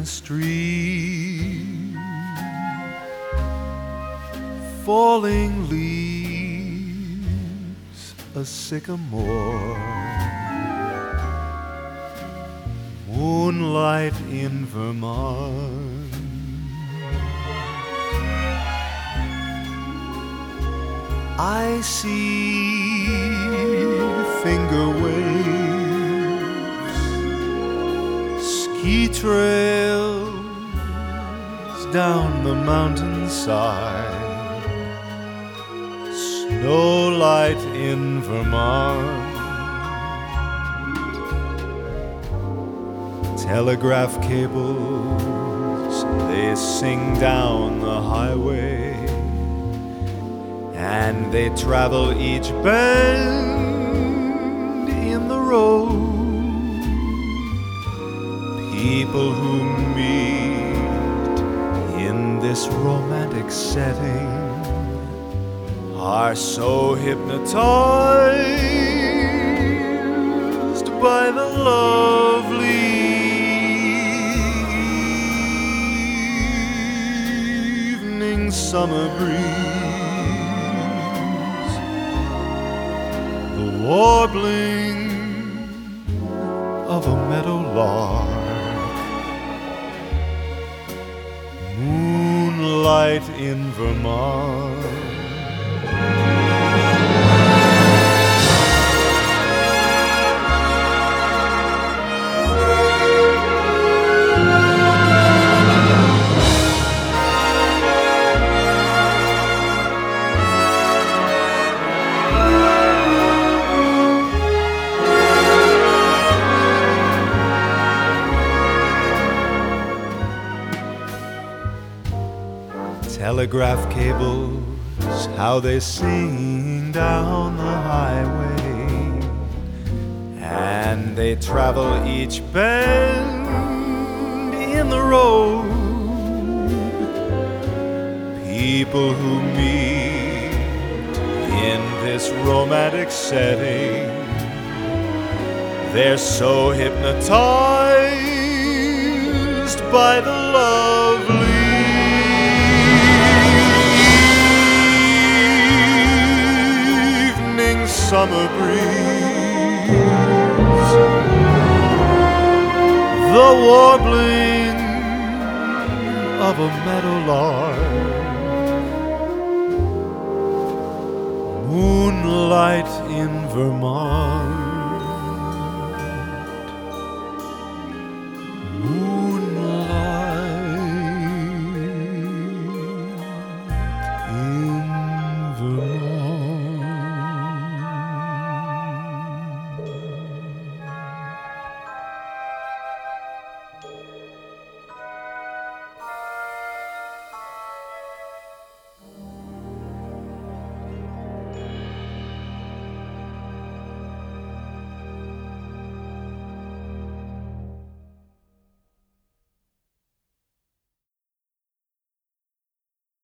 street, falling leaves, a sycamore, moonlight in Vermont. I see finger waves, ski trails down the mountainside, snow light in Vermont. Telegraph cables, they sing down the highway, and they travel each bend in the road. People who meet in this romantic setting are so hypnotized by the lovely evening summer breeze, the warbling of a meadowlark, moonlight in Vermont. Telegraph cables, how they sing down the highway, and they travel each bend in the road. People who meet in this romantic setting, they're so hypnotized by the lovely summer breeze, the warbling of a meadowlark, moonlight in Vermont.